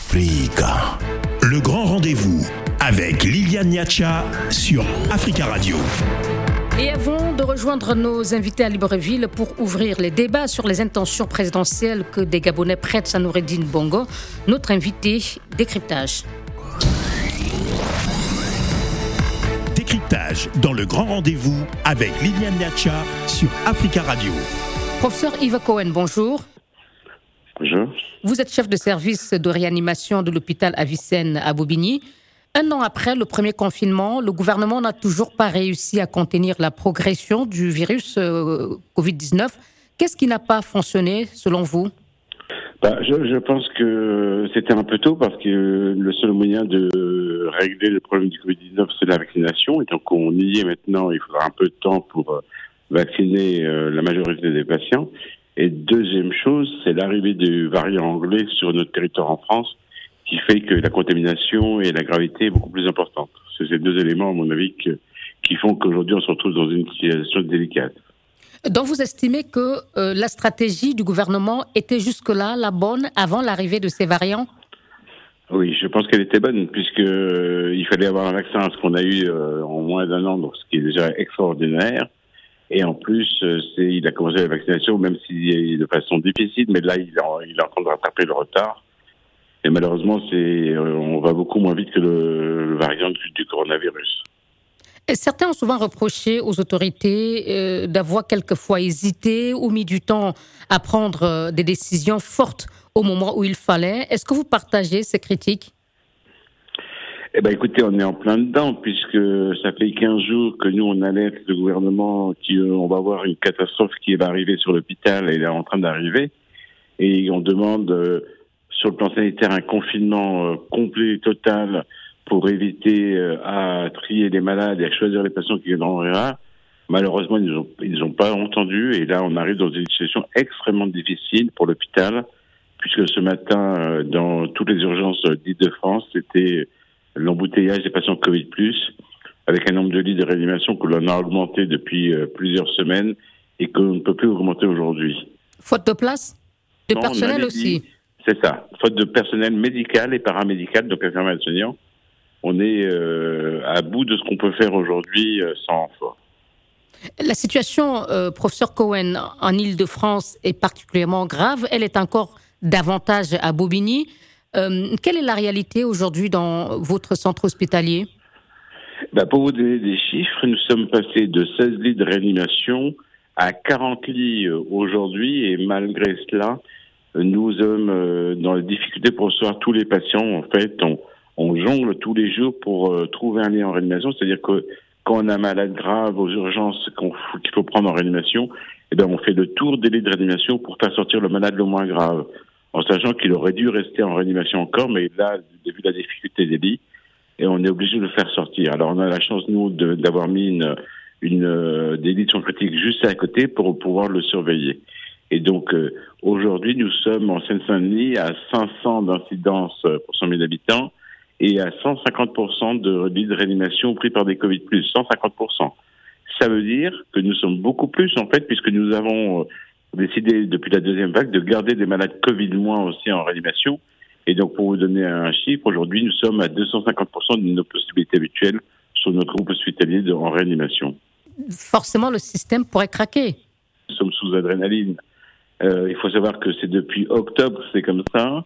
Africa. Le grand rendez-vous avec Liliane Niacha sur Africa Radio. Et avant de rejoindre nos invités à Libreville pour ouvrir les débats sur les intentions présidentielles que des Gabonais prêtent à Noureddine Bongo, notre invité, décryptage. Décryptage dans le grand rendez-vous avec Liliane Niacha sur Africa Radio. Professeur Yves Cohen, bonjour. Bonjour. Vous êtes chef de service de réanimation de l'hôpital Avicenne à Bobigny. Un an après le premier confinement, le gouvernement n'a toujours pas réussi à contenir la progression du virus Covid-19. Qu'est-ce qui n'a pas fonctionné selon vous ? Je pense que c'était un peu tôt parce que le seul moyen de régler le problème du Covid-19, c'est la vaccination. Et donc on y est maintenant, il faudra un peu de temps pour vacciner la majorité des patients. Et deuxième chose, c'est l'arrivée du variant anglais sur notre territoire en France, qui fait que la contamination et la gravité est beaucoup plus importante. C'est ces deux éléments, à mon avis, qui font qu'aujourd'hui, on se retrouve dans une situation délicate. Donc, vous estimez que la stratégie du gouvernement était jusque-là la bonne avant l'arrivée de ces variants ? Oui, je pense qu'elle était bonne, puisqu'il fallait avoir un vaccin, ce qu'on a eu en moins d'un an, donc ce qui est déjà extraordinaire. Et en plus, il a commencé la vaccination, même si de façon difficile, mais là, il est en train de rattraper le retard. Et malheureusement, on va beaucoup moins vite que le variant du coronavirus. Et certains ont souvent reproché aux autorités d'avoir quelquefois hésité ou mis du temps à prendre des décisions fortes au moment où il fallait. Est-ce que vous partagez ces critiques ? Écoutez, on est en plein dedans, puisque ça fait 15 jours que nous, on alerte le gouvernement qu'on va avoir une catastrophe qui va arriver sur l'hôpital, et elle est en train d'arriver. Et on demande... sur le plan sanitaire, un confinement complet, total, pour éviter à trier les malades et à choisir les patients qui viendront là. Malheureusement, ils n'ont pas entendu. Et là, on arrive dans une situation extrêmement difficile pour l'hôpital, puisque ce matin, dans toutes les urgences d'Île-de-France, c'était l'embouteillage des patients Covid+, avec un nombre de lits de réanimation que l'on a augmenté depuis plusieurs semaines et qu'on ne peut plus augmenter aujourd'hui. Faute de place ? De personnel aussi ? C'est ça. Faute de personnel médical et paramédical, donc infirmiers et soignants, on est à bout de ce qu'on peut faire aujourd'hui sans renfort. La situation, professeur Cohen, en Île-de-France est particulièrement grave. Elle est encore davantage à Bobigny. Quelle est la réalité aujourd'hui dans votre centre hospitalier ? Pour vous donner des chiffres, nous sommes passés de 16 lits de réanimation à 40 lits aujourd'hui, et malgré cela, nous sommes dans les difficultés pour recevoir tous les patients. En fait, on jongle tous les jours pour trouver un lit en réanimation. C'est-à-dire que quand on a un malade grave aux urgences qu'il faut prendre en réanimation, on fait le tour des lits de réanimation pour faire sortir le malade le moins grave, en sachant qu'il aurait dû rester en réanimation encore, mais là, vu la difficulté des lits, et on est obligé de le faire sortir. Alors, on a la chance, nous, d'avoir mis des lits de soins critiques juste à côté pour pouvoir le surveiller. Et donc, aujourd'hui, nous sommes en Seine-Saint-Denis à 500 d'incidence pour 100 000 habitants et à 150% de lits de réanimation pris par des Covid+, 150%. Ça veut dire que nous sommes beaucoup plus, en fait, puisque nous avons décidé, depuis la deuxième vague, de garder des malades Covid- aussi en réanimation. Et donc, pour vous donner un chiffre, aujourd'hui, nous sommes à 250% de nos possibilités habituelles sur notre groupe hospitalier en réanimation. Forcément, le système pourrait craquer. Nous sommes sous adrénaline. Il faut savoir que c'est depuis octobre, c'est comme ça.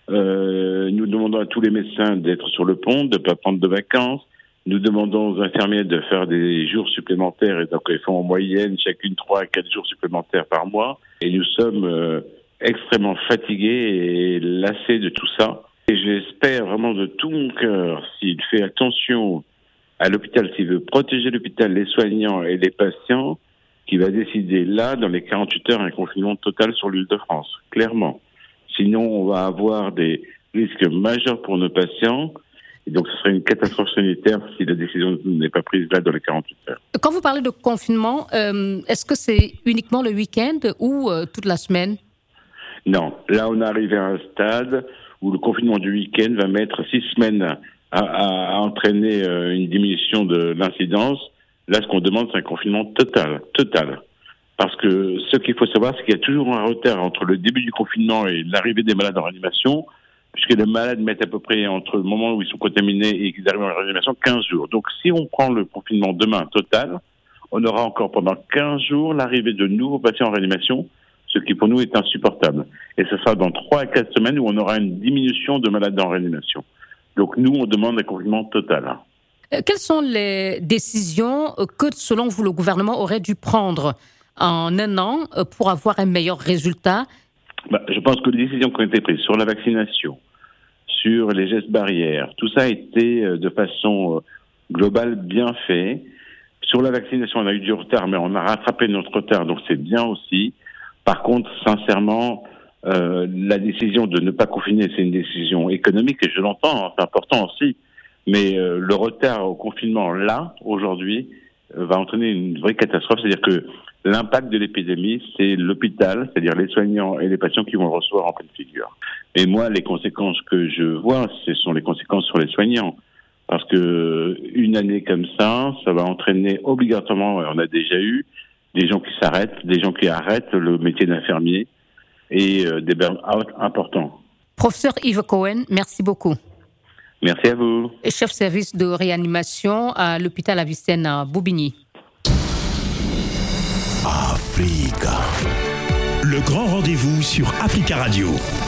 Nous demandons à tous les médecins d'être sur le pont, de ne pas prendre de vacances. Nous demandons aux infirmiers de faire des jours supplémentaires, et donc ils font en moyenne chacune 3 à 4 jours supplémentaires par mois. Et nous sommes extrêmement fatigués et lassés de tout ça. Et j'espère vraiment de tout mon cœur, s'il fait attention à l'hôpital, s'il veut protéger l'hôpital, les soignants et les patients, qui va décider là, dans les 48 heures, un confinement total sur l'Île-de-France, clairement. Sinon, on va avoir des risques majeurs pour nos patients. Et donc, ce serait une catastrophe sanitaire si la décision n'est pas prise là dans les 48 heures. Quand vous parlez de confinement, est-ce que c'est uniquement le week-end ou toute la semaine ? Non. Là, on est arrivé à un stade où le confinement du week-end va mettre 6 semaines à entraîner une diminution de l'incidence. Là, ce qu'on demande, c'est un confinement total. Parce que ce qu'il faut savoir, c'est qu'il y a toujours un retard entre le début du confinement et l'arrivée des malades en réanimation. puisque les malades mettent à peu près entre le moment où ils sont contaminés et qu'ils arrivent en réanimation 15 jours. Donc si on prend le confinement demain total, on aura encore pendant 15 jours l'arrivée de nouveaux patients en réanimation, ce qui pour nous est insupportable. Et ce sera dans 3 à 4 semaines où on aura une diminution de malades en réanimation. Donc nous, on demande un confinement total. Quelles sont les décisions que, selon vous, le gouvernement aurait dû prendre en un an pour avoir un meilleur résultat? Je pense que les décisions qui ont été prises sur la vaccination, sur les gestes barrières, tout ça a été de façon globale bien fait. Sur la vaccination, on a eu du retard, mais on a rattrapé notre retard, donc c'est bien aussi. Par contre, sincèrement, la décision de ne pas confiner, c'est une décision économique, et je l'entends, c'est important aussi. Mais le retard au confinement, là, aujourd'hui, va entraîner une vraie catastrophe. C'est-à-dire que l'impact de l'épidémie, c'est l'hôpital, c'est-à-dire les soignants et les patients qui vont le recevoir en pleine figure. Et moi, les conséquences que je vois, ce sont les conséquences sur les soignants. Parce que une année comme ça va entraîner obligatoirement, on a déjà eu, des gens qui s'arrêtent, des gens qui arrêtent le métier d'infirmier et des burn-out importants. Professeur Yves Cohen, merci beaucoup. Merci à vous. Chef service de réanimation à l'hôpital Avicenne à Bobigny. Africa. Le grand rendez-vous sur Africa Radio.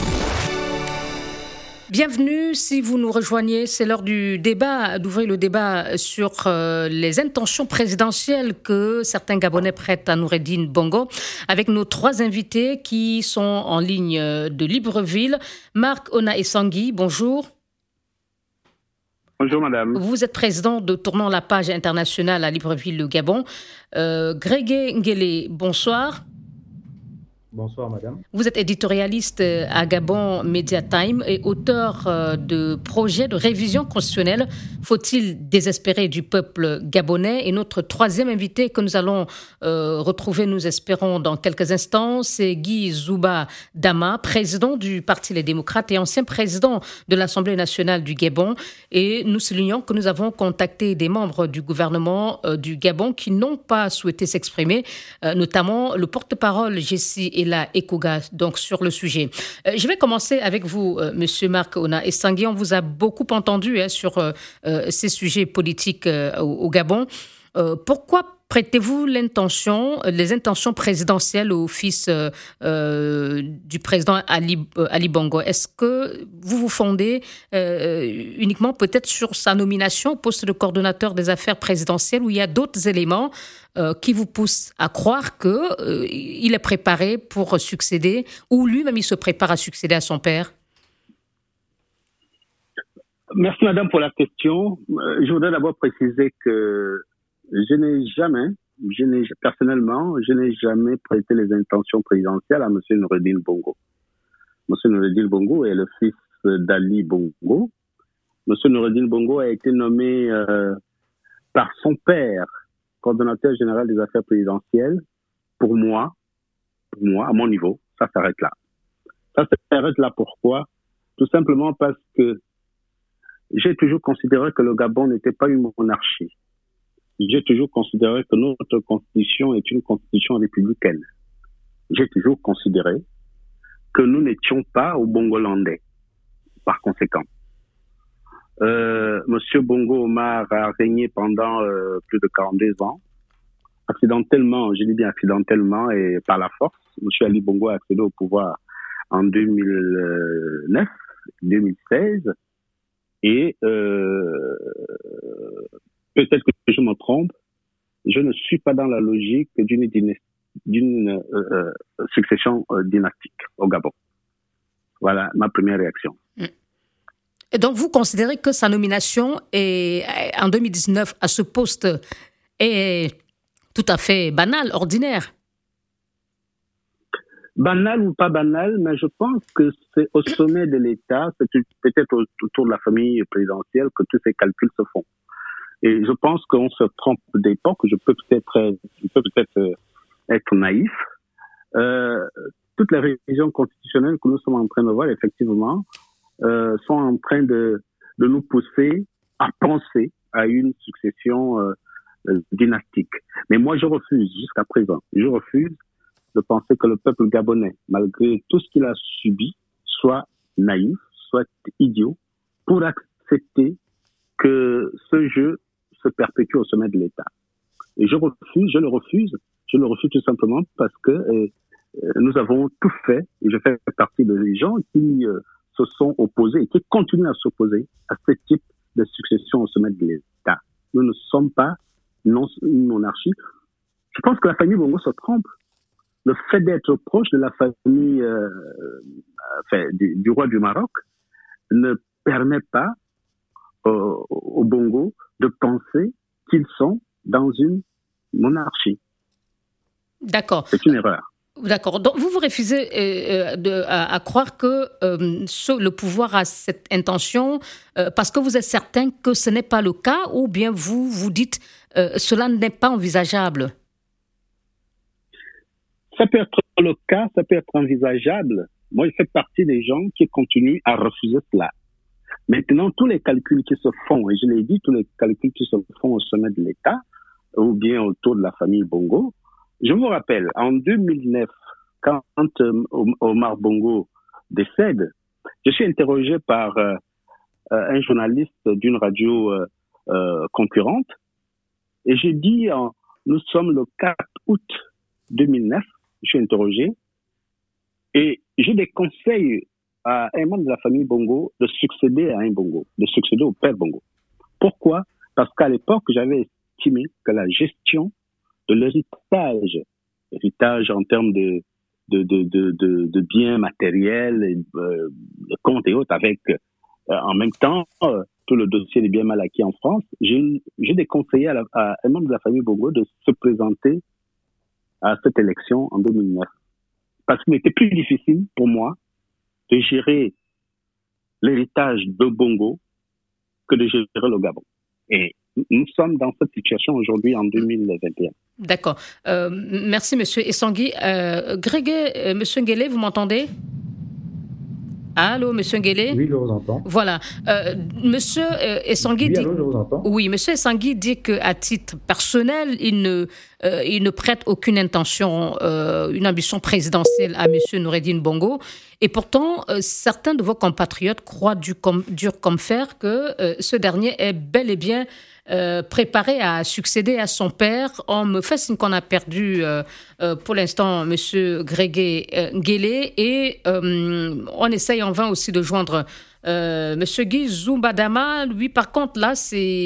Bienvenue, si vous nous rejoignez, c'est l'heure du débat, d'ouvrir le débat sur les intentions présidentielles que certains Gabonais prêtent à Noureddine Bongo, avec nos 3 invités qui sont en ligne de Libreville. Marc Ona-Essangui, bonjour. Bonjour madame. Vous êtes président de Tournons la page internationale à Libreville, le Gabon. Grégué Nguélé, bonsoir. Bonsoir madame. Vous êtes éditorialiste à Gabon Media Time et auteur de projets de révision constitutionnelle. Faut-il désespérer du peuple gabonais? Et notre 3e invité que nous allons retrouver, nous espérons, dans quelques instants, c'est Guy Zouba Dama, président du Parti Les Démocrates et ancien président de l'Assemblée nationale du Gabon. Et nous soulignons que nous avons contacté des membres du gouvernement du Gabon qui n'ont pas souhaité s'exprimer, notamment le porte-parole Jessie Ela Ekoga, donc sur le sujet. Je vais commencer avec vous, Monsieur Marc Ona-Essangui. On vous a beaucoup entendu sur ces sujets politiques au Gabon. Pourquoi prêtez-vous les intentions présidentielles au fils du président Ali Bongo? Est-ce que vous vous fondez uniquement peut-être sur sa nomination au poste de coordonnateur des affaires présidentielles, ou il y a d'autres éléments qui vous poussent à croire qu'il est préparé pour succéder, ou lui-même il se prépare à succéder à son père? Merci madame pour la question. Je voudrais d'abord préciser que personnellement, je n'ai jamais prêté les intentions présidentielles à M. Noureddine Bongo. M. Noureddine Bongo est le fils d'Ali Bongo. M. Noureddine Bongo a été nommé par son père coordonnateur général des affaires présidentielles. Pour moi, à mon niveau, ça s'arrête là. Ça s'arrête là pourquoi? Tout simplement parce que j'ai toujours considéré que le Gabon n'était pas une monarchie. J'ai toujours considéré que notre constitution est une constitution républicaine. J'ai toujours considéré que nous n'étions pas au Bongolandais, par conséquent. Monsieur Bongo Omar a régné pendant plus de 42 ans. Accidentellement, je dis bien accidentellement et par la force. Monsieur Ali Bongo a accédé au pouvoir en 2009, 2016. Et peut-être que je me trompe, je ne suis pas dans la logique d'une succession dynastique au Gabon. Voilà ma première réaction. Et donc vous considérez que sa nomination en 2019 à ce poste est tout à fait banale, ordinaire? Banal ou pas banal, mais je pense que c'est au sommet de l'État, c'est peut-être autour de la famille présidentielle que tous ces calculs se font. Et je pense qu'on se trompe d'époque. Je peux peut-être être naïf. Toutes les révisions constitutionnelles que nous sommes en train de voir, effectivement, sont en train de nous pousser à penser à une succession dynastique. Mais moi, je refuse, jusqu'à présent, de penser que le peuple gabonais, malgré tout ce qu'il a subi, soit naïf, soit idiot pour accepter que ce jeu se perpétue au sommet de l'État. Et je le refuse tout simplement parce que nous avons tout fait, et je fais partie des gens qui se sont opposés et qui continuent à s'opposer à ce type de succession au sommet de l'État. Nous ne sommes pas une monarchie. Je pense que la famille Bongo se trompe. Le fait d'être proche de la famille du roi du Maroc ne permet pas aux Bongo de penser qu'ils sont dans une monarchie. D'accord. C'est une erreur. D'accord. Donc, vous refusez à croire que le pouvoir a cette intention parce que vous êtes certain que ce n'est pas le cas, ou bien vous dites cela n'est pas envisageable? Ça peut être le cas, ça peut être envisageable. Moi, je fais partie des gens qui continuent à refuser cela. Maintenant, tous les calculs qui se font, et je l'ai dit, tous les calculs qui se font au sommet de l'État, ou bien autour de la famille Bongo, je vous rappelle, en 2009, quand Omar Bongo décède, je suis interrogé par un journaliste d'une radio concurrente, et j'ai dit, nous sommes le 4 août 2009, je suis interrogé, et j'ai des conseils à un membre de la famille Bongo de succéder à un Bongo, de succéder au père Bongo. Pourquoi? Parce qu'à l'époque, j'avais estimé que la gestion de l'héritage en termes de biens matériels, de comptes et autres, avec en même temps tout le dossier des biens mal acquis en France, j'ai déconseillé à un membre de la famille Bongo de se présenter à cette élection en 2009. Parce qu'il était plus difficile pour moi de gérer l'héritage de Bongo que de gérer le Gabon. Et nous sommes dans cette situation aujourd'hui en 2021. D'accord. Merci, Monsieur Essangui. Monsieur Nguélé, vous m'entendez? Allô, Monsieur Nguélé? Oui, je vous entends. Voilà. Monsieur Essangui dit... Allô, je vous entends. Oui, Monsieur Essangui dit qu'à titre personnel, il ne prête aucune intention, une ambition présidentielle à Monsieur Noureddine Bongo. Et pourtant, certains de vos compatriotes croient dur comme fer que ce dernier est bel et bien préparé à succéder à son père. On me fait signe qu'on a perdu pour l'instant M. Grégué Nguélé et on essaye en vain aussi de joindre M. Guy Zumbadama. Lui, par contre, là,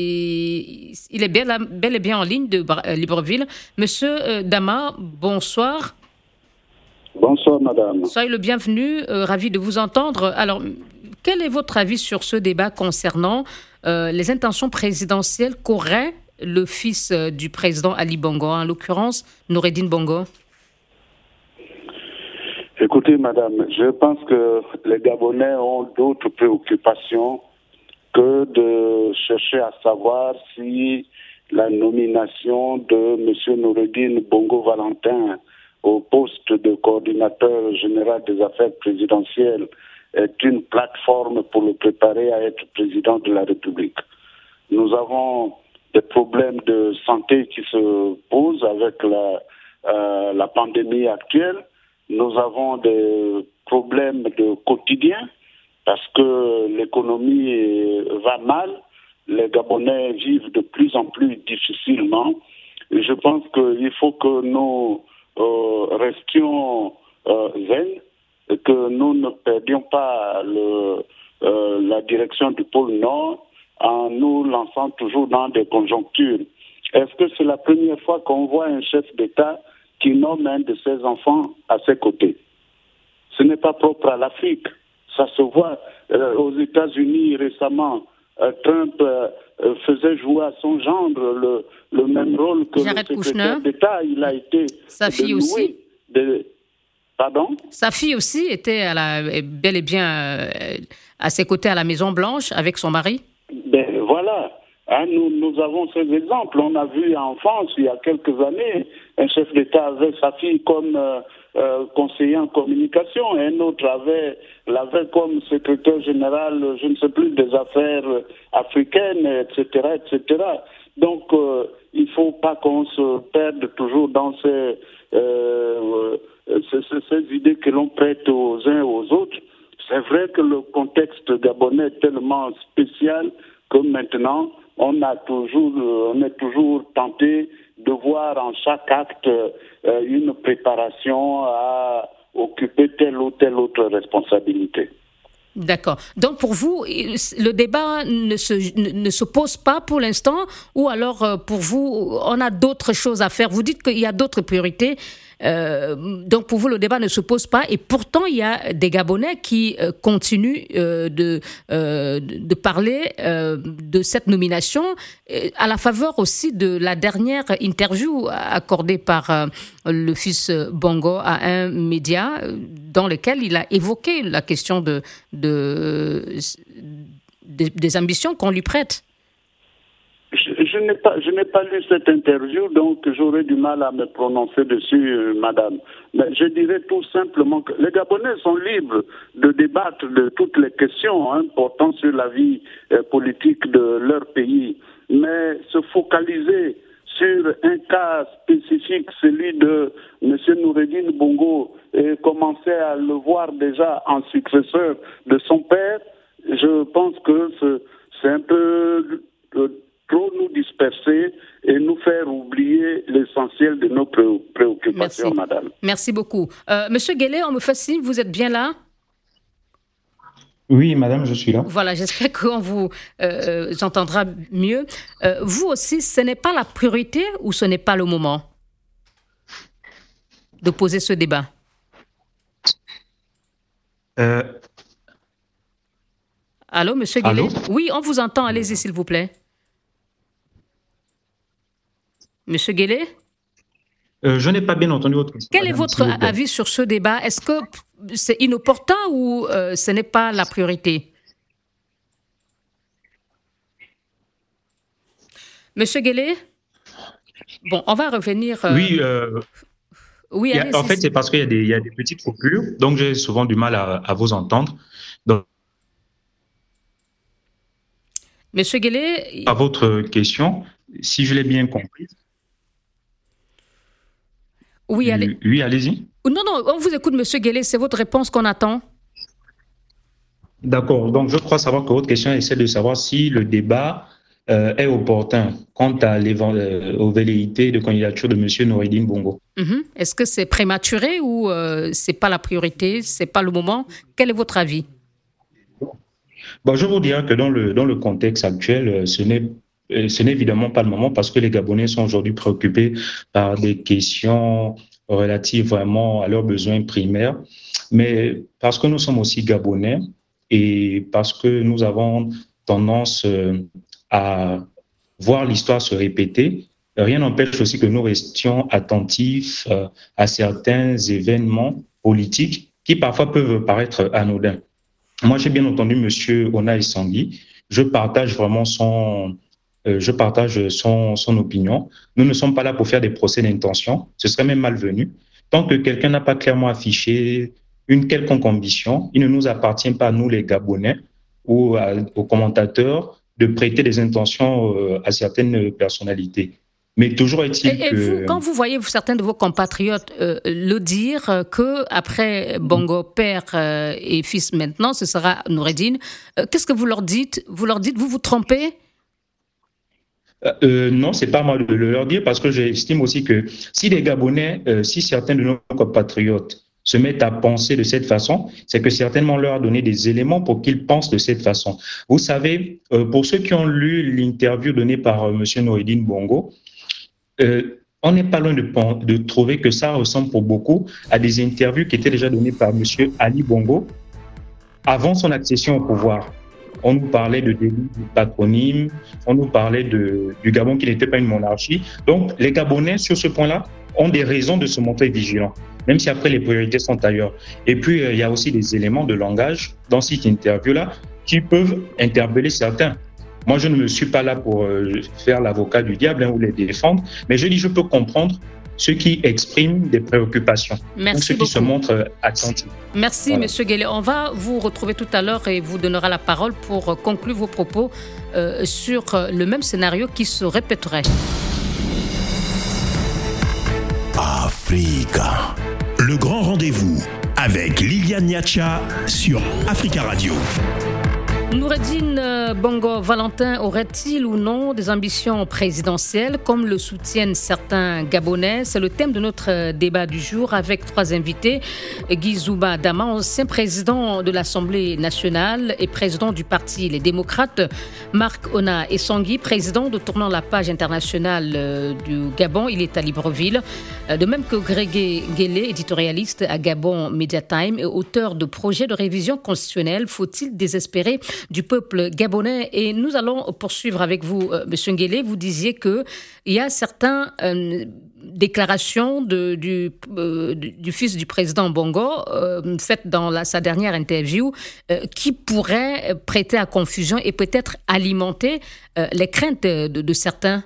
il est bel et bien en ligne de Libreville. Monsieur Dama, bonsoir. Bonsoir, madame. Soyez le bienvenu, ravi de vous entendre. Alors, quel est votre avis sur ce débat concernant les intentions présidentielles qu'aurait le fils du président Ali Bongo, en l'occurrence Noureddine Bongo? Écoutez, madame, je pense que les Gabonais ont d'autres préoccupations que de chercher à savoir si la nomination de M. Noureddine Bongo Valentin au poste de coordinateur général des affaires présidentielles est une plateforme pour le préparer à être président de la République. Nous avons des problèmes de santé qui se posent avec la pandémie actuelle. Nous avons des problèmes de quotidien parce que l'économie va mal. Les Gabonais vivent de plus en plus difficilement. Et je pense qu'il faut que nous restions zen, que nous ne perdions pas la direction du pôle Nord en nous lançant toujours dans des conjonctures. Est-ce que c'est la première fois qu'on voit un chef d'État qui nomme un de ses enfants à ses côtés? Ce n'est pas propre à l'Afrique. Ça se voit aux États-Unis récemment. Trump faisait jouer à son gendre le même rôle que Jared le secrétaire d'État. Il a été sa fille aussi. Pardon? Sa fille aussi était bel et bien à ses côtés à la Maison-Blanche avec son mari. Ben voilà. Hein, nous avons ces exemples. On a vu en France, il y a quelques années, un chef d'État avait sa fille comme conseiller en communication, et un autre l'avait comme secrétaire général, je ne sais plus, des affaires africaines, etc., etc. Donc, il ne faut pas qu'on se perde toujours dans ces idées que l'on prête aux uns aux autres. C'est vrai que le contexte gabonais est tellement spécial que maintenant, on est toujours tenté de voir en chaque acte une préparation à occuper telle ou telle autre responsabilité. D'accord. Donc pour vous, le débat ne se pose pas pour l'instant, ou alors pour vous, on a d'autres choses à faire. Vous dites qu'il y a d'autres priorités. Donc pour vous, le débat ne se pose pas, et pourtant il y a des Gabonais qui continuent de parler de cette nomination, à la faveur aussi de la dernière interview accordée par le fils Bongo à un média, dans lequel il a évoqué la question des ambitions qu'on lui prête. Je n'ai pas lu cette interview, donc j'aurais du mal à me prononcer dessus, madame. Mais je dirais tout simplement que les Gabonais sont libres de débattre de toutes les questions portant sur la vie politique de leur pays. Mais se focaliser sur un cas spécifique, celui de M. Noureddine Bongo, et commencer à le voir déjà en successeur de son père, je pense que c'est un peu trop nous disperser et nous faire oublier l'essentiel de nos préoccupations. Merci. Madame. Merci beaucoup. Monsieur Guélé, on me fait signe, vous êtes bien là? Oui, madame, je suis là. Voilà, j'espère qu'on vous entendra mieux. Vous aussi, ce n'est pas la priorité ou ce n'est pas le moment de poser ce débat? Allô, monsieur Guélé? Allô? Oui, on vous entend. Allez-y, s'il vous plaît. Monsieur Guélé? Je n'ai pas bien entendu votre question. Quel est votre avis sur ce débat? Est-ce que c'est inopportun ou ce n'est pas la priorité? Monsieur Guélé? Bon, on va revenir... Oui, oui, allez-y. En fait, c'est parce qu'il y a des petites coupures, donc j'ai souvent du mal à vous entendre. Donc, Monsieur Guélé... à votre question, si je l'ai bien compris... Oui, allez-y. Non, on vous écoute, monsieur Guélé, c'est votre réponse qu'on attend. D'accord, donc je crois savoir que votre question essaie de savoir si le débat est opportun quant aux velléités de candidature de monsieur Noureddine Bongo. Est-ce que c'est prématuré ou c'est pas la priorité, c'est pas le moment? Quel est votre avis? Bon, je vous dirais que dans le contexte actuel, ce n'est évidemment pas le moment parce que les Gabonais sont aujourd'hui préoccupés par des questions relatives vraiment à leurs besoins primaires. Mais parce que nous sommes aussi Gabonais et parce que nous avons tendance à voir l'histoire se répéter, rien n'empêche aussi que nous restions attentifs à certains événements politiques qui parfois peuvent paraître anodins. Moi, j'ai bien entendu M. Onaï Sangui. Je partage vraiment son opinion. Nous ne sommes pas là pour faire des procès d'intention. Ce serait même malvenu. Tant que quelqu'un n'a pas clairement affiché une quelconque ambition, il ne nous appartient pas, nous les Gabonais ou aux commentateurs, de prêter des intentions à certaines personnalités. Mais toujours est-il que... vous, quand vous voyez certains de vos compatriotes le dire qu'après Bongo, père et fils maintenant, ce sera Noureddine, qu'est-ce que vous leur dites? Vous leur dites, vous trompez? Non, c'est pas moi de leur dire parce que j'estime aussi que si les Gabonais, si certains de nos compatriotes se mettent à penser de cette façon, c'est que certainement on leur a donné des éléments pour qu'ils pensent de cette façon. Vous savez, pour ceux qui ont lu l'interview donnée par M. Noureddine Bongo, on n'est pas loin de trouver que ça ressemble pour beaucoup à des interviews qui étaient déjà données par M. Ali Bongo avant son accession au pouvoir. On nous parlait de délit du patronyme, on nous parlait du Gabon qui n'était pas une monarchie. Donc, les Gabonais, sur ce point-là, ont des raisons de se montrer vigilants, même si après les priorités sont ailleurs. Et puis, il y a aussi des éléments de langage dans cette interview-là qui peuvent interpeller certains. Moi, je ne me suis pas là pour faire l'avocat du diable ou les défendre, mais je peux comprendre ceux qui expriment des préoccupations. Merci ceux beaucoup. Qui se montrent attentifs. Merci, voilà. Monsieur Guélé. On va vous retrouver tout à l'heure et vous donnera la parole pour conclure vos propos sur le même scénario qui se répéterait. Africa, le grand rendez-vous avec Liliane Niacha sur Africa Radio. Noureddin Bongo Valentin aurait-il ou non des ambitions présidentielles comme le soutiennent certains Gabonais? C'est le thème de notre débat du jour avec trois invités. Guy Zouba Dama, ancien président de l'Assemblée nationale et président du parti Les Démocrates. Marc Ona Essangui, président de Tournant la page internationale du Gabon. Il est à Libreville. De même que Grégué Guélé, éditorialiste à Gabon Media Time et auteur de projets de révision constitutionnelle. Faut-il désespérer du peuple gabonais? Et nous allons poursuivre avec vous, Monsieur Nguélé. Vous disiez qu'il y a certaines déclarations du fils du président Bongo, faites dans sa dernière interview, qui pourraient prêter à confusion et peut-être alimenter les craintes de certains.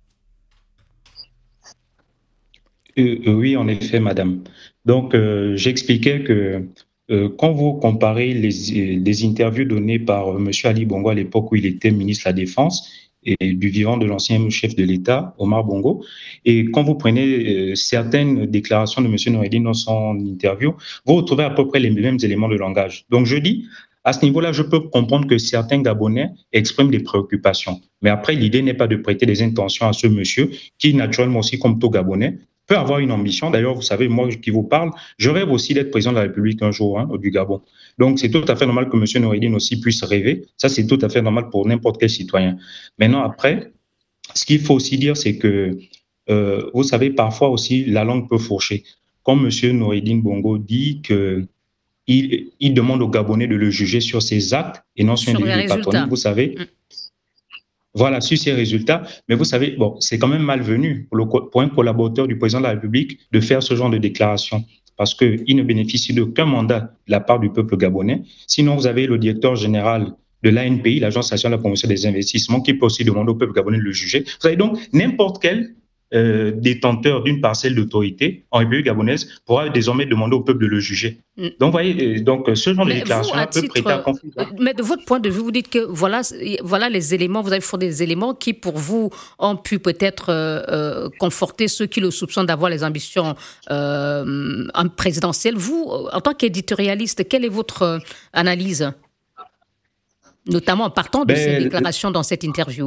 Oui, en effet, madame. Donc, j'expliquais que quand vous comparez les interviews données par M. Ali Bongo à l'époque où il était ministre de la Défense et du vivant de l'ancien chef de l'État, Omar Bongo, et quand vous prenez certaines déclarations de M. Noureddin dans son interview, vous retrouvez à peu près les mêmes éléments de langage. Donc je dis, à ce niveau-là, je peux comprendre que certains Gabonais expriment des préoccupations. Mais après, l'idée n'est pas de prêter des intentions à ce monsieur qui, naturellement aussi, comme tout Gabonais, peut avoir une ambition. D'ailleurs, vous savez, moi qui vous parle, je rêve aussi d'être président de la République un jour du Gabon. Donc, c'est tout à fait normal que M. Noureddin aussi puisse rêver. Ça, c'est tout à fait normal pour n'importe quel citoyen. Maintenant, après, ce qu'il faut aussi dire, c'est que, vous savez, parfois aussi, la langue peut fourcher. Comme M. Noureddin Bongo dit qu'il demande aux Gabonais de le juger sur ses actes et non sur un délit de patronyme, vous savez. Voilà, sur ces résultats. Mais vous savez, bon, c'est quand même malvenu pour un collaborateur du président de la République de faire ce genre de déclaration parce qu'il ne bénéficie d'aucun mandat de la part du peuple gabonais. Sinon, vous avez le directeur général de l'ANPI, l'Agence nationale de la promotion des investissements, qui peut aussi demander au peuple gabonais de le juger. Vous avez donc n'importe quel détenteur d'une parcelle d'autorité en République gabonaise pourra désormais demander au peuple de le juger. Donc, vous voyez, donc ce genre de déclaration peut prêter à confusion. Mais de votre point de vue, vous dites que voilà les éléments, vous avez fourni des éléments qui, pour vous, ont pu peut-être conforter ceux qui le soupçonnent d'avoir les ambitions présidentielles. Vous, en tant qu'éditorialiste, quelle est votre analyse, notamment en partant de ces déclarations dans cette interview?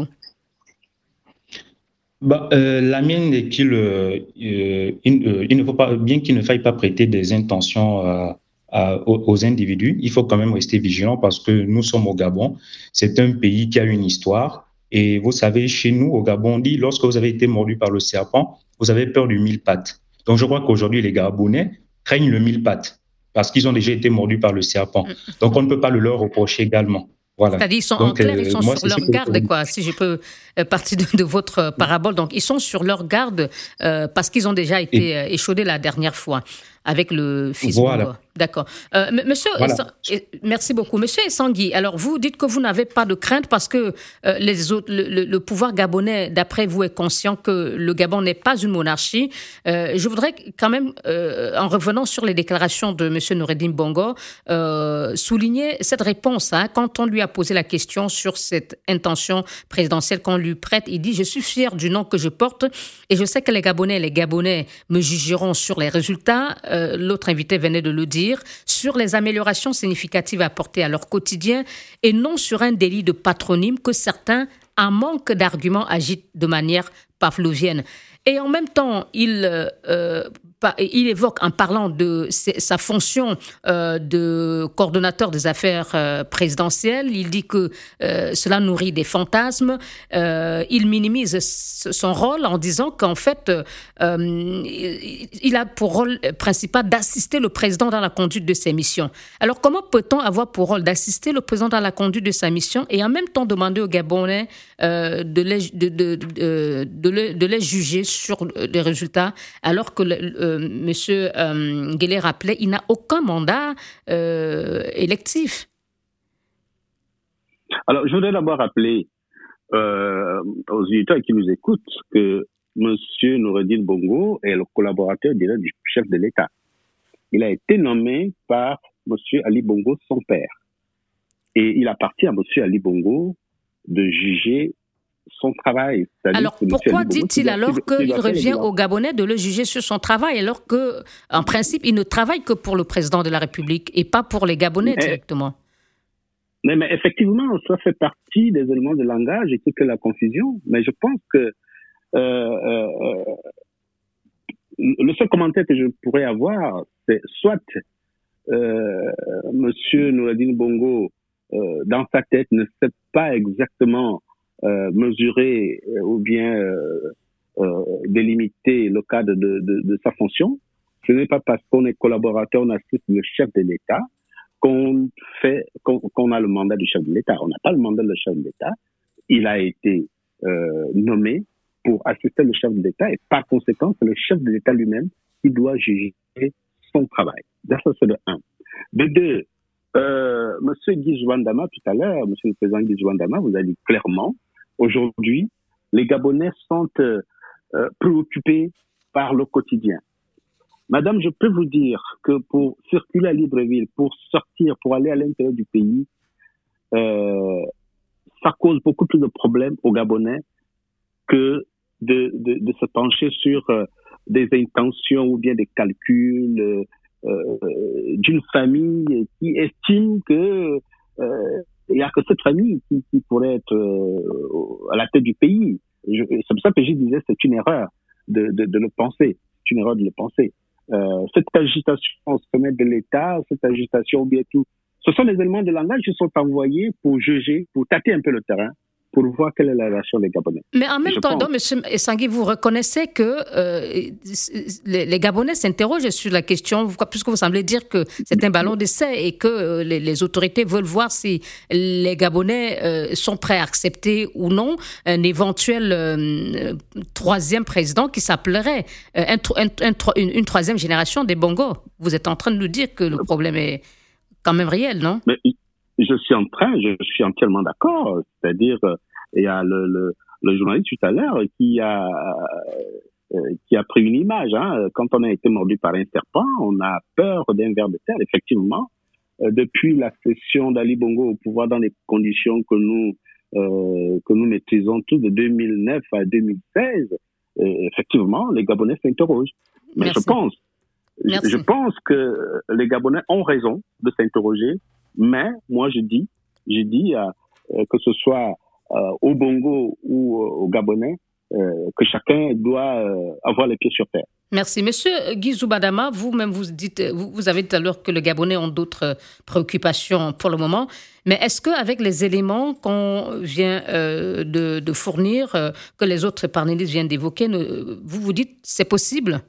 La mienne est qu'il ne faut pas, bien qu'il ne faille pas prêter des intentions aux individus, il faut quand même rester vigilant parce que nous sommes au Gabon. C'est un pays qui a une histoire. Et vous savez, chez nous, au Gabon, on dit, lorsque vous avez été mordu par le serpent, vous avez peur du mille pattes. Donc, je crois qu'aujourd'hui, les Gabonais craignent le mille pattes parce qu'ils ont déjà été mordus par le serpent. Donc, on ne peut pas le leur reprocher également. Voilà. C'est-à-dire, ils sont en clair, ils sont sur leur garde, quoi, si je peux partir de votre parabole. Donc, ils sont sur leur garde parce qu'ils ont déjà été échaudés la dernière fois avec le fils Bongo. D'accord. Monsieur, merci beaucoup. Monsieur Essangui, alors vous dites que vous n'avez pas de crainte parce que le pouvoir gabonais, d'après vous, est conscient que le Gabon n'est pas une monarchie. Je voudrais quand même, en revenant sur les déclarations de monsieur Noureddin Bongo, souligner cette réponse. Quand on lui a posé la question sur cette intention présidentielle qu'on lui prête, il dit « Je suis fier du nom que je porte et je sais que les Gabonais me jugeront sur les résultats. » L'autre invité venait de le dire, sur les améliorations significatives apportées à leur quotidien et non sur un délit de patronyme que certains, en manque d'arguments, agitent de manière pavlovienne. Et en même temps, il évoque, en parlant de sa fonction de coordonnateur des affaires présidentielles, il dit que cela nourrit des fantasmes. Il minimise son rôle en disant qu'en fait, il a pour rôle principal d'assister le président dans la conduite de ses missions. Alors, comment peut-on avoir pour rôle d'assister le président dans la conduite de sa mission et en même temps demander aux Gabonais de les juger sur les résultats, alors que Monsieur Nguélé rappelait, il n'a aucun mandat électif. Alors, je voudrais d'abord rappeler aux auditeurs qui nous écoutent que Monsieur Noureddin Bongo est le collaborateur direct du chef de l'État. Il a été nommé par Monsieur Ali Bongo, son père. Et il appartient à Monsieur Ali Bongo de juger son travail. Alors pourquoi dit-il alors qu'il revient aux Gabonais de le juger sur son travail, alors qu'en principe, il ne travaille que pour le président de la République et pas pour les Gabonais directement? Mais effectivement, ça fait partie des éléments de langage et que la confusion. Mais je pense que le seul commentaire que je pourrais avoir, c'est soit Monsieur Noureddine Bongo, dans sa tête, ne sait pas exactement mesurer ou bien délimiter le cadre de sa fonction. Ce n'est pas parce qu'on est collaborateur, on assiste le chef de l'État qu'on a le mandat du chef de l'État. On n'a pas le mandat du chef de l'État. Il a été nommé pour assister le chef de l'État et par conséquent, c'est le chef de l'État lui-même qui doit juger son travail. Ça, c'est de 1. De 2, Monsieur Guy Jouandama, tout à l'heure, Monsieur le Président Guy Jouandama, vous avez dit clairement, aujourd'hui, les Gabonais sont préoccupés par le quotidien. Madame, je peux vous dire que pour circuler à Libreville, pour sortir, pour aller à l'intérieur du pays, ça cause beaucoup plus de problèmes aux Gabonais que de se pencher sur des intentions ou bien des calculs d'une famille qui estime que il n'y a que cette famille qui pourrait être à la tête du pays. C'est pour ça que je disais c'est une erreur de le penser. C'est une erreur de le penser. Cette agitation au sommet de l'État, cette agitation bien tout, ce sont des éléments de langage qui sont envoyés pour juger, pour tâter un peu le terrain, pour voir quelle est la relation des Gabonais. Mais en même temps, M. Essangui, vous reconnaissez que les Gabonais s'interrogent sur la question, puisque vous semblez dire que c'est un ballon d'essai et que les autorités veulent voir si les Gabonais sont prêts à accepter ou non un éventuel troisième président qui s'appellerait une troisième génération des Bongo. Vous êtes en train de nous dire que le problème est quand même réel, non? Mais je suis entièrement d'accord. C'est-à-dire, il y a le journaliste tout à l'heure qui a pris une image. Quand on a été mordu par un serpent, on a peur d'un ver de terre. Effectivement, depuis l'accession d'Ali Bongo au pouvoir dans les conditions que nous maîtrisons tous de 2009 à 2016, effectivement, les Gabonais s'interrogent. Mais Merci. Je pense que les Gabonais ont raison de s'interroger. Mais moi, je dis que ce soit au Bongo ou au Gabonais, que chacun doit avoir les pieds sur terre. Merci. Monsieur Guy Jouandama, vous-même, vous avez dit tout à l'heure que les Gabonais ont d'autres préoccupations pour le moment. Mais est-ce qu'avec les éléments qu'on vient de fournir, que les autres panélistes viennent d'évoquer, vous dites c'est possible?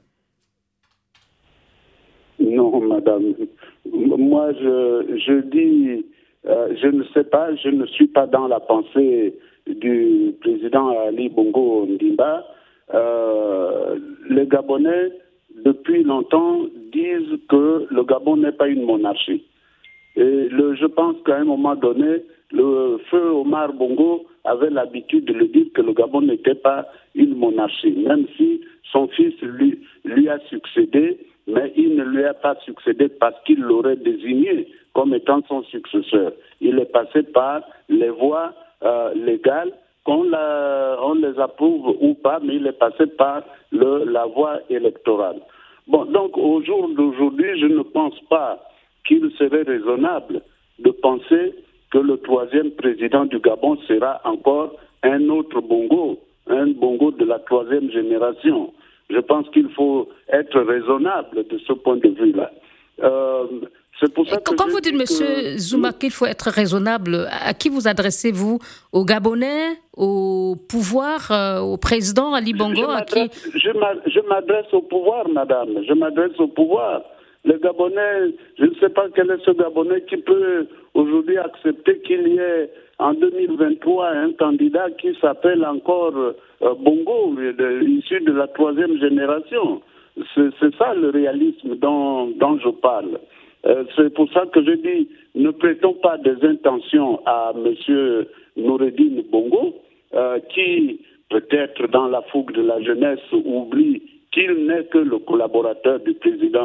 Non, madame. Moi, je dis, je ne sais pas, je ne suis pas dans la pensée du président Ali Bongo Ondimba. Les Gabonais, depuis longtemps, disent que le Gabon n'est pas une monarchie. Et je pense qu'à un moment donné, le feu Omar Bongo avait l'habitude de le dire que le Gabon n'était pas une monarchie, même si son fils lui a succédé. Mais il ne lui a pas succédé parce qu'il l'aurait désigné comme étant son successeur. Il est passé par les voies légales, qu'on les approuve ou pas, mais il est passé par la voie électorale. Bon, donc au jour d'aujourd'hui, je ne pense pas qu'il serait raisonnable de penser que le troisième président du Gabon sera encore un autre Bongo, un Bongo de la troisième génération. Je pense qu'il faut être raisonnable de ce point de vue-là. C'est pour ça que quand vous dites, M. Zouma, qu'il faut être raisonnable, à qui vous adressez-vous? Aux Gabonais, au pouvoir, au président Ali Bongo? Je m'adresse au pouvoir, madame. Je m'adresse au pouvoir. Les Gabonais, je ne sais pas quel est ce Gabonais qui peut aujourd'hui accepter qu'il y ait en 2023 un candidat qui s'appelle encore Bongo, issu de la troisième génération. C'est ça le réalisme dont je parle. C'est pour ça que je dis, ne prêtons pas des intentions à M. Noureddine Bongo, qui peut-être dans la fougue de la jeunesse oublie qu'il n'est que le collaborateur du président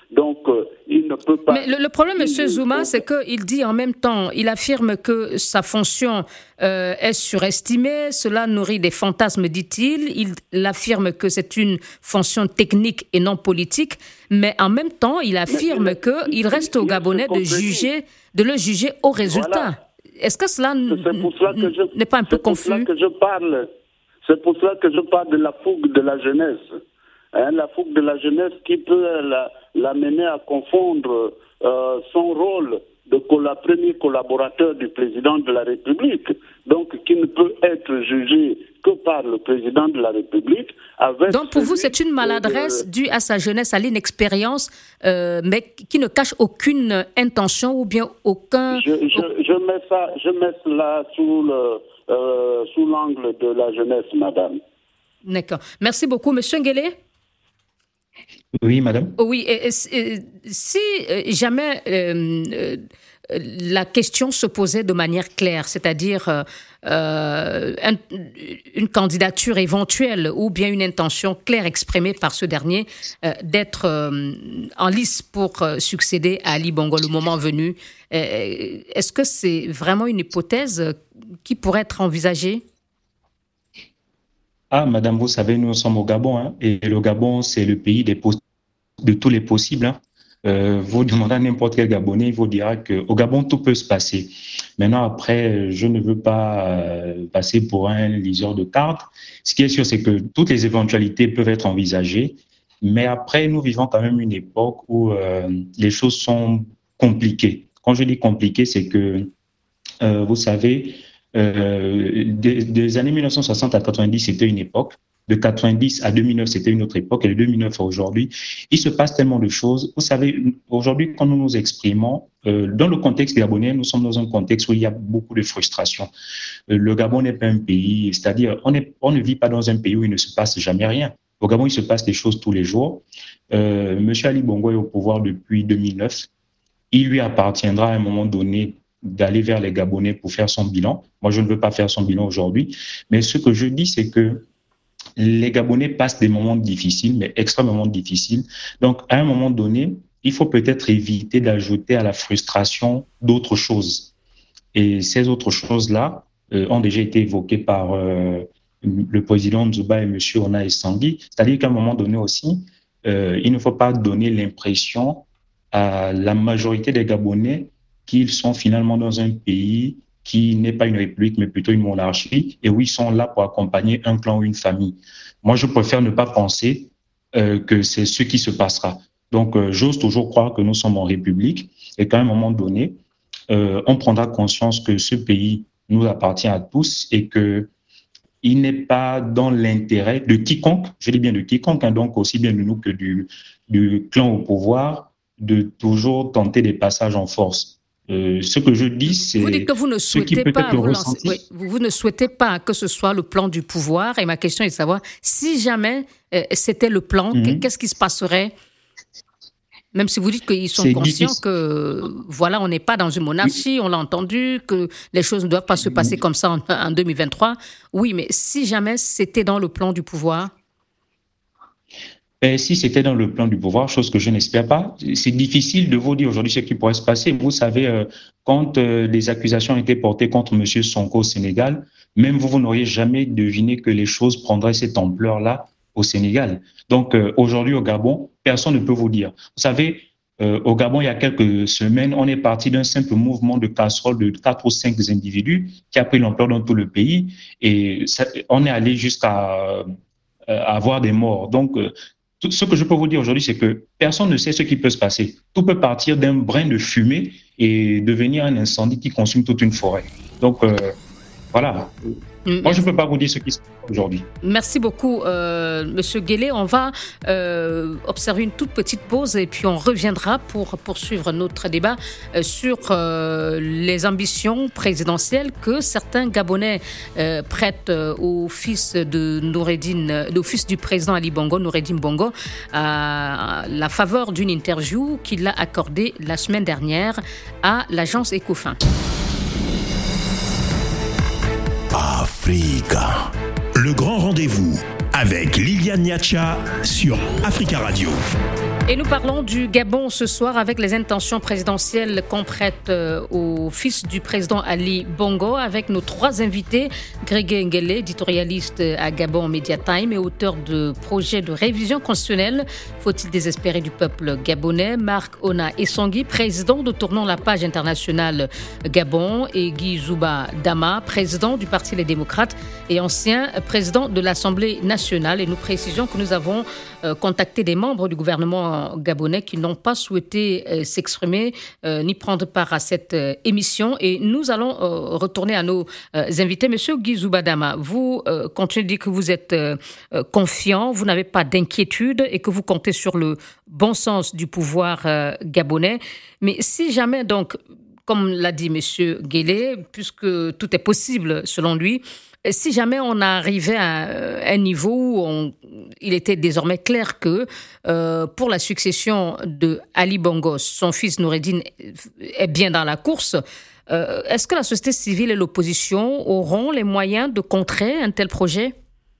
Donc, il ne peut pas... Mais le problème, M. Zouma, c'est qu'il dit en même temps, il affirme que sa fonction est surestimée, cela nourrit des fantasmes, dit-il. Il affirme que c'est une fonction technique et non politique, mais en même temps, il affirme qu'il reste aux Gabonais de le juger au résultat. Voilà. Est-ce que cela n'est pas un peu confus? C'est pour cela que je parle de la fougue de la jeunesse. La fougue de la jeunesse qui peut l'amener à confondre son rôle de premier collaborateur du président de la République, donc qui ne peut être jugé que par le président de la République. Donc pour vous, c'est une maladresse due à sa jeunesse, à l'inexpérience, mais qui ne cache aucune intention ou bien aucun... Je mets cela sous l'angle de la jeunesse, madame. D'accord. Merci beaucoup. Monsieur Nguélé? Oui, madame. Oui, si jamais la question se posait de manière claire, c'est-à-dire une candidature éventuelle ou bien une intention claire exprimée par ce dernier d'être en lice pour succéder à Ali Bongo le moment venu, est-ce que c'est vraiment une hypothèse qui pourrait être envisagée? Ah, madame, vous savez, nous sommes au Gabon, hein, et le Gabon, c'est le pays de tous les possibles. Hein. Vous demandez à n'importe quel Gabonais, il vous dira qu'au Gabon, tout peut se passer. Maintenant, après, je ne veux pas passer pour un liseur de cartes. Ce qui est sûr, c'est que toutes les éventualités peuvent être envisagées. Mais après, nous vivons quand même une époque où les choses sont compliquées. Quand je dis compliquées, c'est que, vous savez, des années 1960 à 90, c'était une époque. De 90 à 2009, c'était une autre époque. Et de 2009 à aujourd'hui, il se passe tellement de choses. Vous savez, aujourd'hui, quand nous nous exprimons, dans le contexte gabonais, nous sommes dans un contexte où il y a beaucoup de frustration. Le Gabon n'est pas un pays, c'est-à-dire, on ne vit pas dans un pays où il ne se passe jamais rien. Au Gabon, il se passe des choses tous les jours. Monsieur Ali Bongo est au pouvoir depuis 2009. Il lui appartiendra à un moment donné d'aller vers les Gabonais pour faire son bilan. Moi, je ne veux pas faire son bilan aujourd'hui. Mais ce que je dis, c'est que les Gabonais passent des moments difficiles, mais extrêmement difficiles. Donc, à un moment donné, il faut peut-être éviter d'ajouter à la frustration d'autres choses. Et ces autres choses-là ont déjà été évoquées par le président Nzouba et M. Ona Essangui. C'est-à-dire qu'à un moment donné aussi, il ne faut pas donner l'impression à la majorité des Gabonais qu'ils sont finalement dans un pays qui n'est pas une république, mais plutôt une monarchie, et où ils sont là pour accompagner un clan ou une famille. Moi, je préfère ne pas penser que c'est ce qui se passera. Donc, j'ose toujours croire que nous sommes en république et qu'à un moment donné, on prendra conscience que ce pays nous appartient à tous et qu'il n'est pas dans l'intérêt de quiconque, je dis bien de quiconque, hein, donc aussi bien de nous que du clan au pouvoir, de toujours tenter des passages en force. Ce que je dis, c'est... Vous dites que vous ne souhaitez pas vous ne souhaitez pas que ce soit le plan du pouvoir. Et ma question est de savoir, si jamais c'était le plan, qu'est-ce qui se passerait? Même si vous dites qu'ils sont conscients que, voilà, on n'est pas dans une monarchie, on l'a entendu, que les choses ne doivent pas se passer comme ça en 2023. Oui, mais si jamais c'était dans le plan du pouvoir... Si c'était dans le plan du pouvoir, chose que je n'espère pas, c'est difficile de vous dire aujourd'hui ce qui pourrait se passer. Vous savez, quand les accusations ont été portées contre M. Sonko au Sénégal, même vous n'auriez jamais deviné que les choses prendraient cette ampleur-là au Sénégal. Donc aujourd'hui au Gabon, personne ne peut vous dire. Vous savez, au Gabon, il y a quelques semaines, on est parti d'un simple mouvement de casserole de 4 ou 5 individus qui a pris l'ampleur dans tout le pays et on est allé jusqu'à avoir des morts. Donc, ce que je peux vous dire aujourd'hui, c'est que personne ne sait ce qui peut se passer. Tout peut partir d'un brin de fumée et devenir un incendie qui consume toute une forêt. Donc, voilà. Moi, je ne peux pas vous dire ce qui se passe aujourd'hui. Merci beaucoup, Monsieur Nguélé. On va observer une toute petite pause et puis on reviendra pour poursuivre notre débat sur les ambitions présidentielles que certains Gabonais prêtent au fils au fils du président Ali Bongo, Noureddine Bongo, à la faveur d'une interview qu'il a accordée la semaine dernière à l'agence Ecofin. Africa. Le grand rendez-vous avec Liliane Niacha sur Africa Radio. Et nous parlons du Gabon ce soir avec les intentions présidentielles qu'on prête au fils du président Ali Bongo, avec nos 3 invités. Grégory Ngele, éditorialiste à Gabon Media Time et auteur de projets de révision constitutionnelle. Faut-il désespérer du peuple gabonais? Marc Ona Essangui, président de Tournons la page internationale Gabon, et Guy Zouba Dama, président du Parti Les Démocrates et ancien président de l'Assemblée nationale. Et nous précisons que nous avons contacté des membres du gouvernement gabonais qui n'ont pas souhaité s'exprimer ni prendre part à cette émission. Et nous allons retourner à nos invités. Monsieur Guy Zouba Dama, vous continuez de dire que vous êtes confiant, vous n'avez pas d'inquiétude et que vous comptez sur le bon sens du pouvoir gabonais. Mais si jamais, donc, comme l'a dit monsieur Guélé, puisque tout est possible selon lui, si jamais on arrivait à un niveau où il était désormais clair que pour la succession de Ali Bongo, son fils Noureddine est bien dans la course, est-ce que la société civile et l'opposition auront les moyens de contrer un tel projet?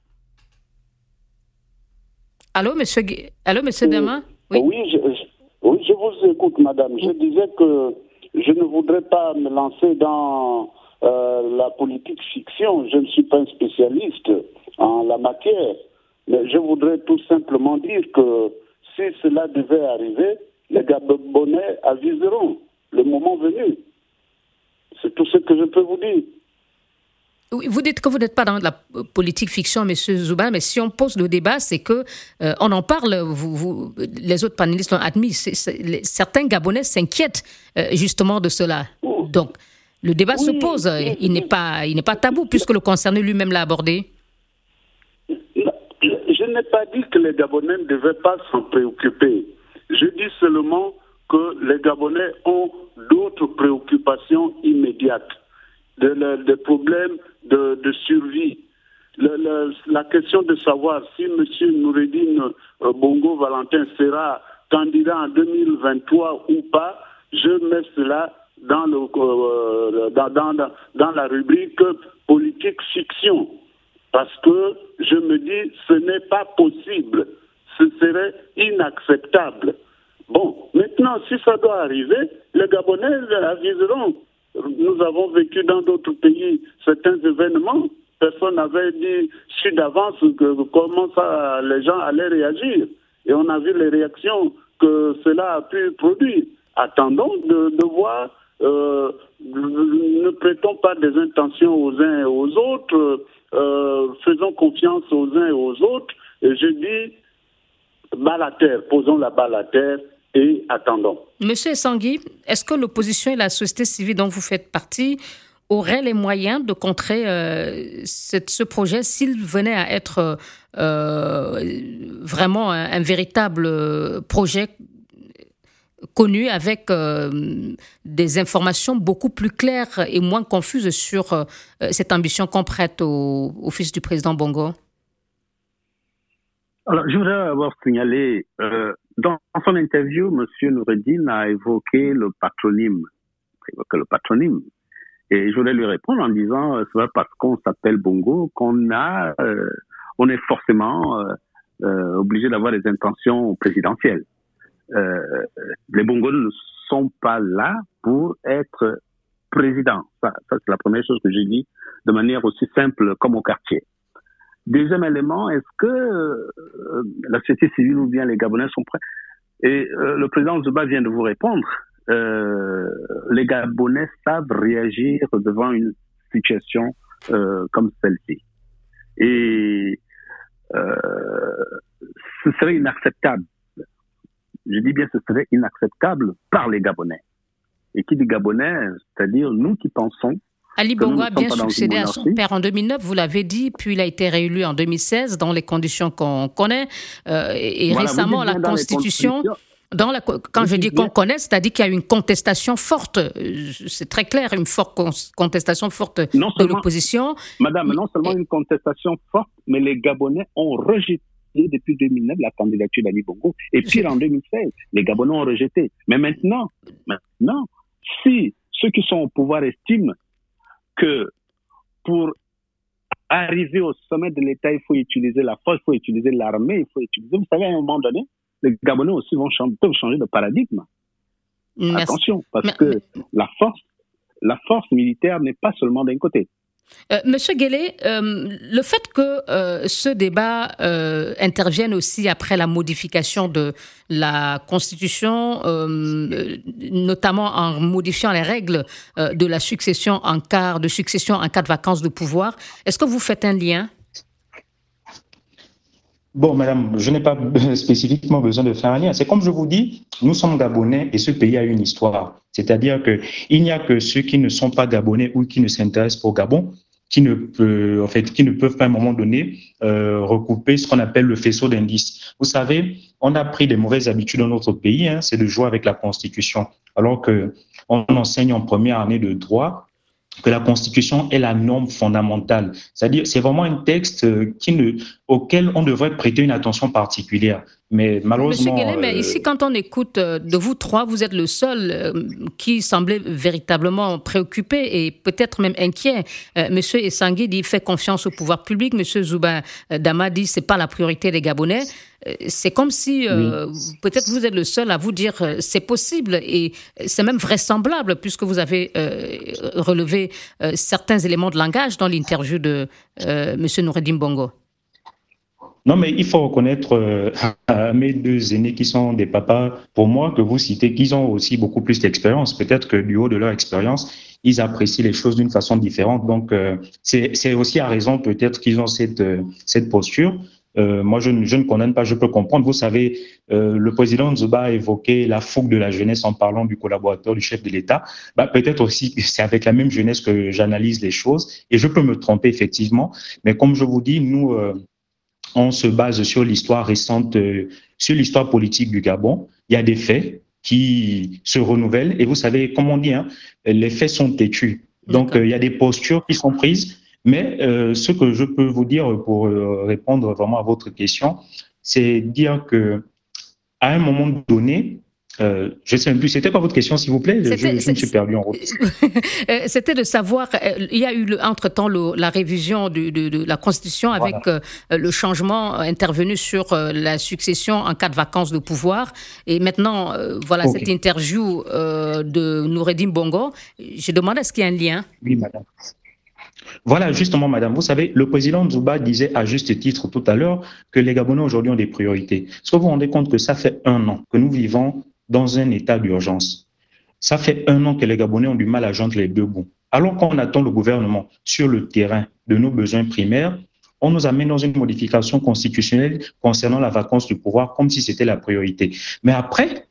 Allô, monsieur Dama? Oui, je vous écoute, madame. Je disais que je ne voudrais pas me lancer dans la politique fiction. Je ne suis pas un spécialiste en la matière. Mais je voudrais tout simplement dire que si cela devait arriver, les Gabonais aviseront le moment venu. C'est tout ce que je peux vous dire. Oui, vous dites que vous n'êtes pas dans la politique fiction, M. Zouba, mais si on pose le débat, c'est que on en parle. Les autres panélistes l'ont admis. Certains Gabonais s'inquiètent justement de cela. Donc, le débat se pose. Il n'est pas tabou puisque le concerné lui-même l'a abordé. Je n'ai pas dit que les Gabonais ne devaient pas s'en préoccuper. Je dis seulement que les Gabonais ont d'autres préoccupations immédiates, des problèmes de survie. La question de savoir si M. Noureddine Bongo Valentin sera candidat en 2023 ou pas, je mets cela dans la rubrique politique fiction. Parce que je me dis, ce n'est pas possible. Ce serait inacceptable. Bon, maintenant, si ça doit arriver, les Gabonais aviseront. Nous avons vécu dans d'autres pays certains événements. Personne n'avait su d'avance comment les gens allaient réagir. Et on a vu les réactions que cela a pu produire. Attendons de voir. Ne prêtons pas des intentions aux uns et aux autres. Faisons confiance aux uns et aux autres. Et je dis, balle à terre, posons la balle à terre et attendons. Monsieur Essangui, est-ce que l'opposition et la société civile dont vous faites partie auraient les moyens de contrer ce projet s'il venait à être vraiment un véritable projet connu avec des informations beaucoup plus claires et moins confuses sur cette ambition qu'on prête au fils du président Bongo? Alors, je voudrais avoir signalé, dans son interview, M. Noureddine a évoqué le patronyme. Et je voulais lui répondre en disant, c'est pas parce qu'on s'appelle Bongo qu'on on est forcément obligé d'avoir des intentions présidentielles. Les Bongos ne sont pas là pour être présidents. Ça c'est la première chose que j'ai dit de manière aussi simple comme au quartier. Deuxième élément, est-ce que la société civile ou bien les Gabonais sont prêts? Et le président Zouba vient de vous répondre. Les Gabonais savent réagir devant une situation comme celle-ci. Et ce serait inacceptable. Je dis bien ce serait inacceptable par les Gabonais. Et qui dit Gabonais, c'est-à-dire nous qui pensons. Ali Bongo a bien succédé à son père en 2009, vous l'avez dit, puis il a été réélu en 2016 dans les conditions qu'on connaît. Et voilà, récemment, la Constitution, quand je dis qu'on connaît, c'est-à-dire qu'il y a une contestation forte, c'est très clair, une forte contestation forte de l'opposition. Madame, non seulement une contestation forte, mais les Gabonais ont rejeté depuis 2009 la candidature d'Ali Bongo. Et puis en 2016, les Gabonais ont rejeté. Mais maintenant, si ceux qui sont au pouvoir estiment que pour arriver au sommet de l'État, il faut utiliser la force, il faut utiliser l'armée, vous savez, à un moment donné, les Gabonais aussi peuvent changer de paradigme. Merci. Attention, parce que la force militaire n'est pas seulement d'un côté. Monsieur Guélé, le fait que ce débat intervienne aussi après la modification de la Constitution, notamment en modifiant les règles de la succession en cas de vacance de pouvoir, est-ce que vous faites un lien? Bon, madame, je n'ai pas spécifiquement besoin de faire un lien. C'est comme je vous dis, nous sommes Gabonais et ce pays a une histoire. C'est-à-dire qu'il n'y a que ceux qui ne sont pas Gabonais ou qui ne s'intéressent pas au Gabon qui ne peuvent pas à un moment donné recouper ce qu'on appelle le faisceau d'indices. Vous savez, on a pris des mauvaises habitudes dans notre pays, c'est de jouer avec la Constitution, alors qu'on enseigne en première année de droit que la Constitution est la norme fondamentale. C'est-à-dire, c'est vraiment un texte auquel on devrait prêter une attention particulière. Mais malheureusement... Monsieur Guélé, mais ici, quand on écoute de vous trois, vous êtes le seul qui semblait véritablement préoccupé et peut-être même inquiet. Monsieur Essangui dit fait confiance au pouvoir public. Monsieur Zouba Dama dit c'est pas la priorité des Gabonais. C'est comme si peut-être vous êtes le seul à vous dire c'est possible et c'est même vraisemblable puisque vous avez relevé certains éléments de langage dans l'interview de Monsieur Noureddin Bongo. Non, mais il faut reconnaître à mes deux aînés qui sont des papas, pour moi, que vous citez, qu'ils ont aussi beaucoup plus d'expérience. Peut-être que du haut de leur expérience, ils apprécient les choses d'une façon différente. Donc, c'est aussi à raison peut-être qu'ils ont cette posture. Moi, je ne condamne pas, je peux comprendre. Vous savez, le président Zouba a évoqué la fougue de la jeunesse en parlant du collaborateur du chef de l'État. Peut-être aussi que c'est avec la même jeunesse que j'analyse les choses. Et je peux me tromper, effectivement. Mais comme je vous dis, nous... on se base sur l'histoire récente, sur l'histoire politique du Gabon. Il y a des faits qui se renouvellent et vous savez, comme on dit, les faits sont têtus. Donc, il y a des postures qui sont prises. Mais ce que je peux vous dire pour répondre vraiment à votre question, c'est dire que à un moment donné, je ne sais même plus, c'était quoi votre question, s'il vous plaît? Je me suis perdu en route. C'était de savoir, il y a eu entre-temps la révision de la Constitution avec le changement intervenu sur la succession en cas de vacance de pouvoir. Et maintenant, cette interview de Noureddin Bongo, je demande est-ce qu'il y a un lien? Oui, madame. Voilà, justement, madame, vous savez, le président Zouba disait à juste titre tout à l'heure que les Gabonais aujourd'hui ont des priorités. Est-ce que vous vous rendez compte que ça fait 1 an que nous vivons dans un état d'urgence? Ça fait 1 an que les Gabonais ont du mal à joindre les deux bouts. Alors qu'on attend le gouvernement sur le terrain de nos besoins primaires, on nous amène dans une modification constitutionnelle concernant la vacance du pouvoir comme si c'était la priorité. Mais après,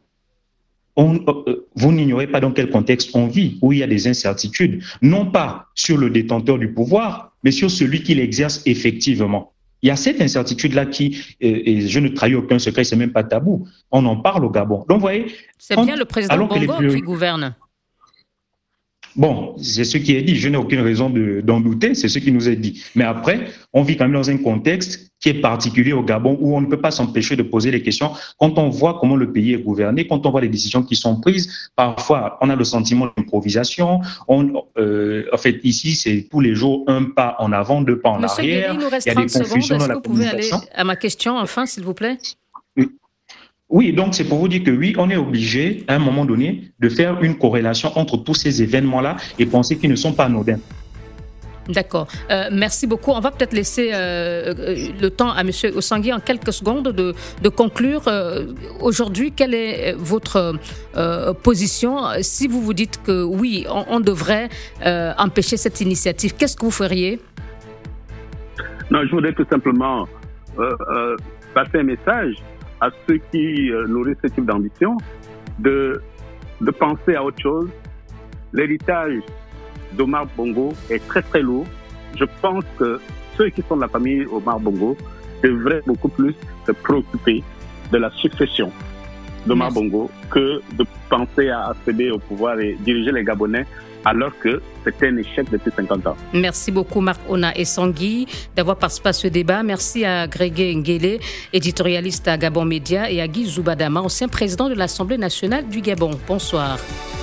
vous n'ignorez pas dans quel contexte on vit, où il y a des incertitudes, non pas sur le détenteur du pouvoir, mais sur celui qui l'exerce effectivement. Il y a cette incertitude-là qui, et je ne trahis aucun secret, c'est même pas tabou. On en parle au Gabon. Donc, vous voyez, c'est bien le président Bongo qui gouverne. Bon, c'est ce qui est dit. Je n'ai aucune raison d'en douter. C'est ce qui nous est dit. Mais après, on vit quand même dans un contexte qui est particulier au Gabon où on ne peut pas s'empêcher de poser des questions. Quand on voit comment le pays est gouverné, quand on voit les décisions qui sont prises, parfois, on a le sentiment d'improvisation. En fait, ici, c'est tous les jours 1 pas en avant, 2 pas en Monsieur arrière. Guélé, il nous reste 30 secondes. Est-ce que vous pouvez aller à ma question, enfin, s'il vous plaît? Oui, donc c'est pour vous dire que oui, on est obligé, à un moment donné, de faire une corrélation entre tous ces événements-là et penser qu'ils ne sont pas anodins. D'accord. Merci beaucoup. On va peut-être laisser le temps à M. Essangui en quelques secondes de conclure. Aujourd'hui, quelle est votre position? Si vous vous dites que oui, on devrait empêcher cette initiative, qu'est-ce que vous feriez? Non, je voudrais tout simplement passer un message à ceux qui nourrissent ce type d'ambition, de penser à autre chose. L'héritage d'Omar Bongo est très très lourd. Je pense que ceux qui sont de la famille Omar Bongo devraient beaucoup plus se préoccuper de la succession d'Omar Bongo que de penser à accéder au pouvoir et diriger les Gabonais alors que c'était un échec depuis 50 ans. Merci beaucoup Marc Ona Essangui d'avoir participé à ce débat. Merci à Grégué Nguélé, éditorialiste à Gabon Média, et à Guy Zouba Dama, ancien président de l'Assemblée nationale du Gabon. Bonsoir.